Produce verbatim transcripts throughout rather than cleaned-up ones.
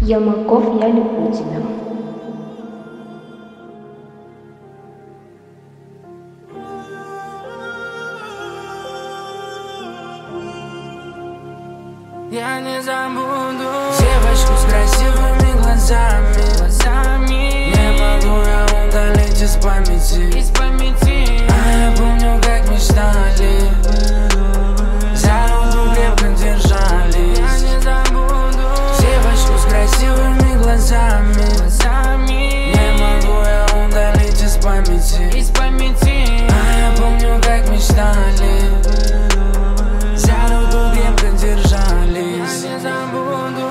Ермаков, я люблю тебя. Я не забуду девочку с красивыми глазами, глазами. Не могу я удалить из памяти, из памяти. А я помню, как мечтали, за руку крепко держали. Я не забуду девочку с красивыми глазами, глазами. Не могу я удалить из памяти, из памяти. А я помню, как мечтали, за руку крепко держались. Я не забуду.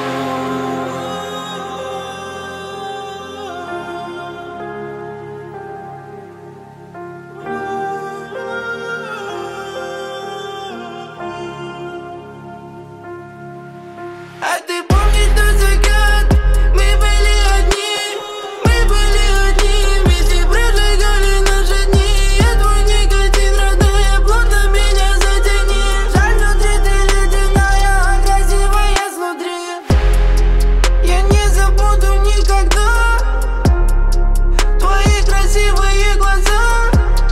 А ты помнишь тот закат? Мы были одни, мы были одни. Вместе прожигали наши дни. Я твой никотин, родная, плотно меня затяни. Жаль, внутри ты ледяная, а красивая снутри. Я не забуду никогда твои красивые глаза,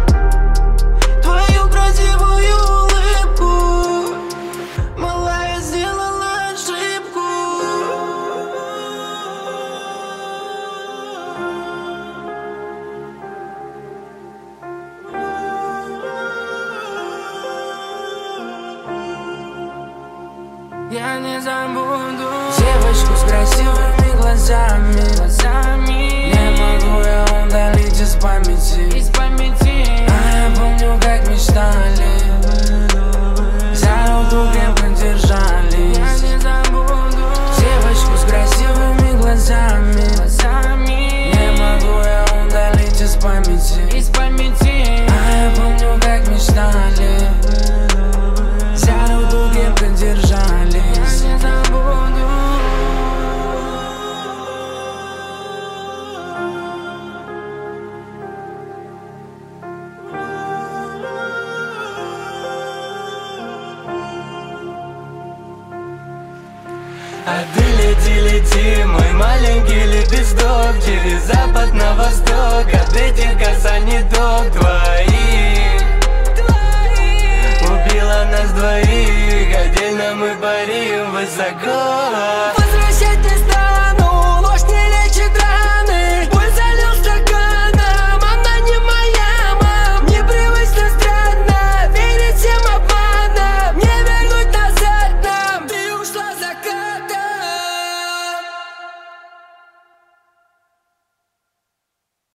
твою красивую улыбку. Малая, сделала ошибку. Я не забуду девочку с красивыми глазами, глазами. Не могу я удалить из памяти, из памяти. А я помню, как мечтали, за руку крепко держались. Я не забуду девочку с красивыми глазами, глазами. Не могу я удалить из памяти, из памяти. А я помню, как мечтали, за руку крепко держались. Я не забуду. А ты лети, лети, мой маленький лепесток, через запад на восток, от этих касаний ток твоих убила нас двоих, отдельно мы парим высоко.